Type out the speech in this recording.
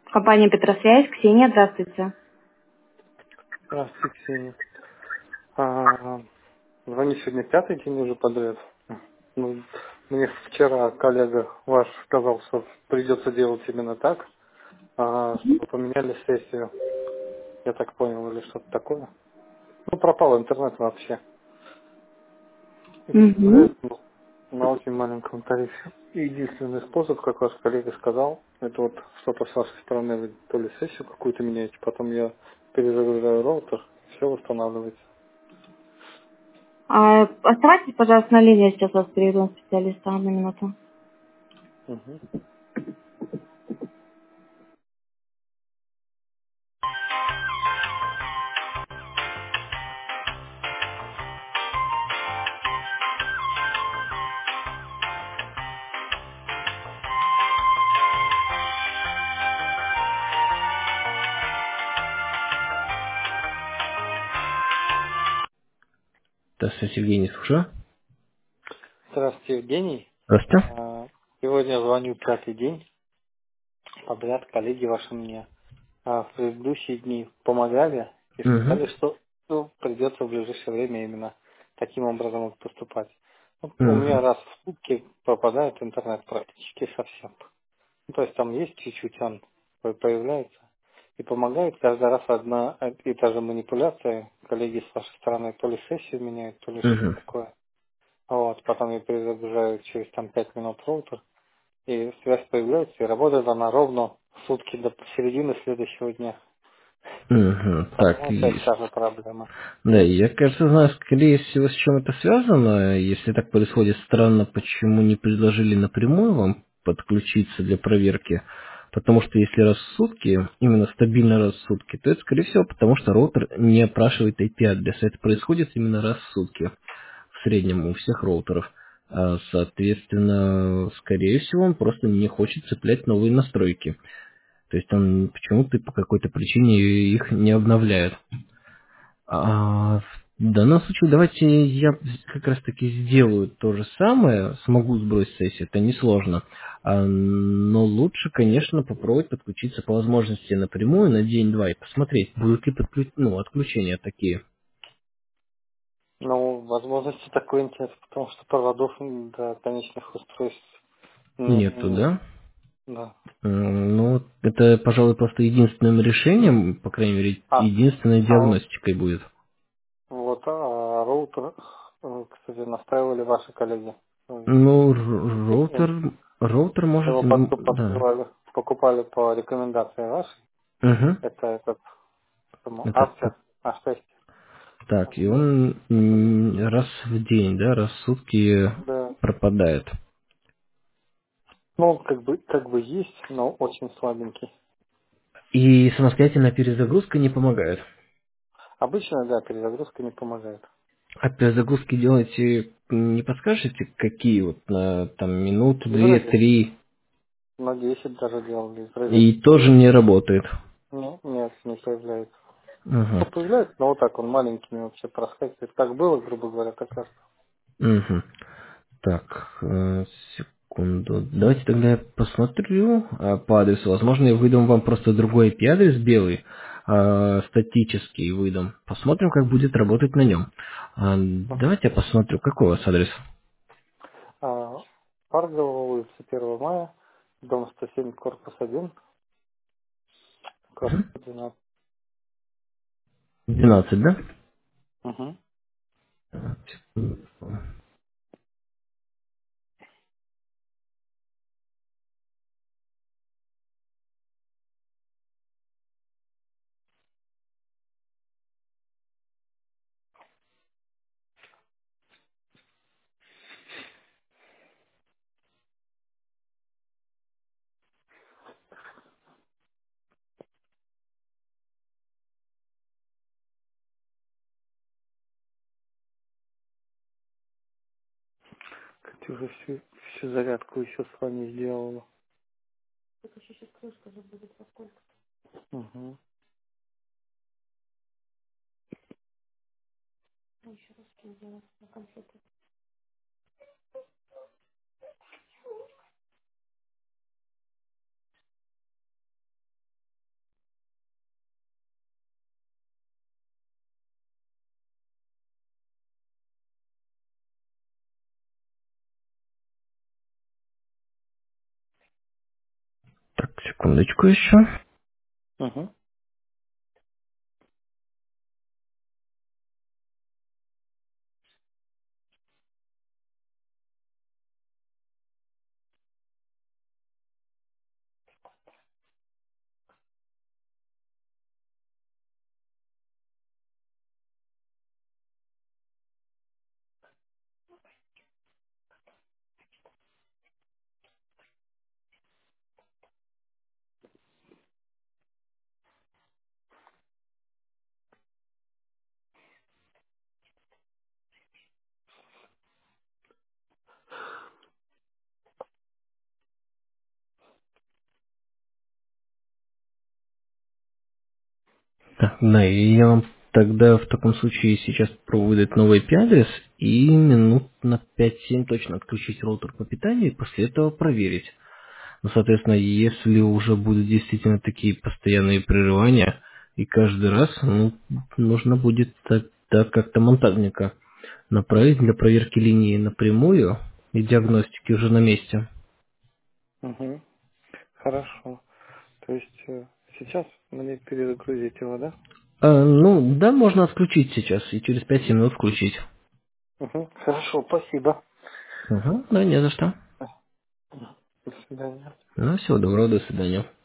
Компания Петросвязь, Ксения, здравствуйте. Здравствуйте, Ксения. А, Звоню сегодня пятый день уже подряд. Ну, мне вчера коллега ваш сказал, что придется делать именно так, чтобы поменяли сессию. Я так понял, или что-то такое. Ну, пропал интернет вообще. И Угу. представляете, на очень маленьком тарифе. И единственный способ, как ваш коллега сказал, это вот что-то с вашей стороны, вы то ли сессию какую-то меняете, потом я перезагружаю роутер, все восстанавливается. Оставайтесь, пожалуйста, на линии, я сейчас вас переведу на специалиста на минуту. Мгм. Здравствуйте, Евгений, слушаю. Здравствуйте, Евгений. Здравствуйте. Сегодня звоню пятый день подряд. Коллеги ваши мне в предыдущие дни помогали и Угу. сказали, что придется в ближайшее время именно таким образом вот поступать. Ну, у меня Угу. раз в сутки пропадает интернет практически совсем. Ну, то есть там есть чуть-чуть, он появляется. И помогает каждый раз одна и та же манипуляция. Коллеги с вашей стороны то ли сессию меняют, то ли что-то Угу. такое. Вот, потом я перезагружаю через там 5 минут роутер. И связь появляется, и работает она ровно сутки до середины следующего дня. Угу. Так, Опять та же проблема. да, я, кажется, знаю, скорее всего, с чем это связано. Если так происходит, странно, почему не предложили напрямую вам подключиться для проверки. Потому что если раз в сутки, именно стабильно раз в сутки, то это, скорее всего, потому что роутер не опрашивает IP-адрес. Это происходит именно раз в сутки, в среднем у всех роутеров. Соответственно, скорее всего, он просто не хочет цеплять новые настройки. То есть он почему-то по какой-то причине их не обновляет. В данном случае давайте я как раз таки сделаю то же самое, смогу сбросить сессию, это несложно. Но лучше, конечно, попробовать подключиться по возможности напрямую на день-два и посмотреть, будут ли отключения такие. Но возможности такой нет, потому что проводов до конечных устройств Нету, нет. да? Да. Ну, это, пожалуй, просто единственным решением, по крайней мере, А, единственной а диагностикой будет. вот, роутер, кстати, настраивали ваши коллеги. Ну, Им роутер может, его да. покупали по рекомендации вашей. Угу. Это этот Это Астер А6. так, и он раз в день, да, раз в сутки Да. пропадает. Ну, он как бы есть, но очень слабенький. И самостоятельная перезагрузка не помогает. Обычно, да, перезагрузка не помогает. А перезагрузки делаете, не подскажете, какие вот на там минуту, Из две, Reddit. три, На 10 даже делали из Reddit. и тоже не работает. Нет, не появляется. Ну, Угу. появляется, но вот так он маленькими вообще проскакивает. Так было, грубо говоря, так раз. Угу. Так, секунду. Давайте тогда я посмотрю по адресу. Возможно, я выдам вам просто другой IP-адрес белый, статический выдам. Посмотрим, как будет работать на нем. Давайте я посмотрю, какой у вас адрес. А, Паргова, улица 1 мая, дом 107, корпус 1, квартира 12. 12, да? Угу. Катюша всю зарядку еще с вами сделала. Угу. Секундочку еще. Угу. Так, да, и я вам тогда в таком случае сейчас попробую дать новый IP-адрес и минут на 5-7 точно отключить роутер по питанию и после этого проверить. Ну, соответственно, если уже будут действительно такие постоянные прерывания, и каждый раз, ну, нужно будет тогда как-то монтажника направить для проверки линии напрямую и диагностики уже на месте. Угу. Хорошо. То есть сейчас мне перезагрузить его, да? Ну, да, можно отключить сейчас и через 5-7 минут включить. Угу. Хорошо, спасибо. Ага, да, не за что. До свидания. Ну, всего доброго, до свидания.